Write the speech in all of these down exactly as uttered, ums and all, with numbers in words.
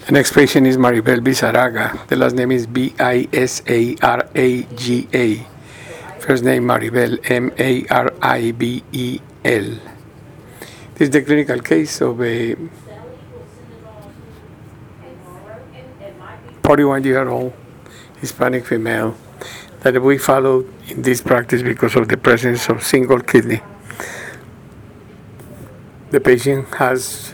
The next patient is Maribel Bisaraga. The last name is B I S A R A G A. First name Maribel, M A R I B E L. This is the clinical case of a forty-one-year-old Hispanic female that we followed in this practice because of the presence of single kidney. The patient has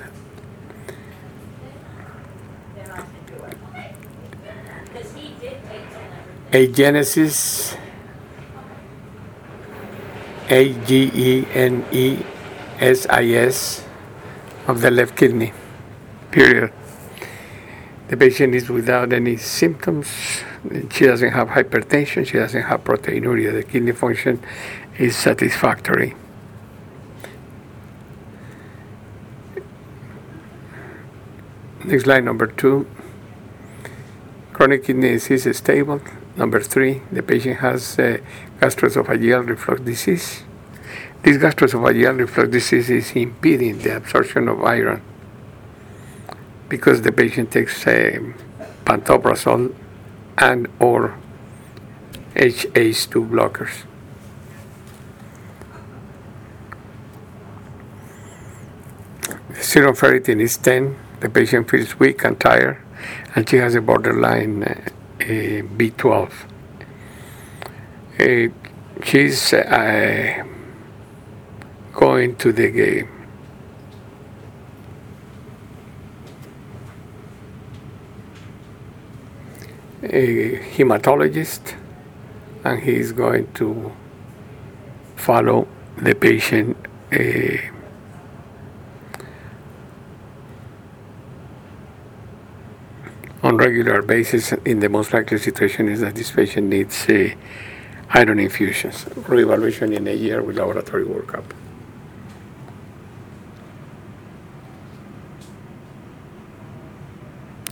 agenesis, A G E N E S I S, of the left kidney, period. The patient is without any symptoms. She doesn't have hypertension. She doesn't have proteinuria. The kidney function is satisfactory. Next slide, number two. Chronic kidney disease is stable. Number three, the patient has uh, gastroesophageal reflux disease. This gastroesophageal reflux disease is impeding the absorption of iron because the patient takes uh, pantoprazole and or H A C E two blockers. The serum ferritin is ten. The patient feels weak and tired, and she has a borderline uh, uh, B twelve. Uh, she's uh, going to the uh, a hematologist, and he is going to follow the patient uh, on regular basis. In the most likely situation is that this patient needs uh, iron infusions. Reevaluation in a year with laboratory workup.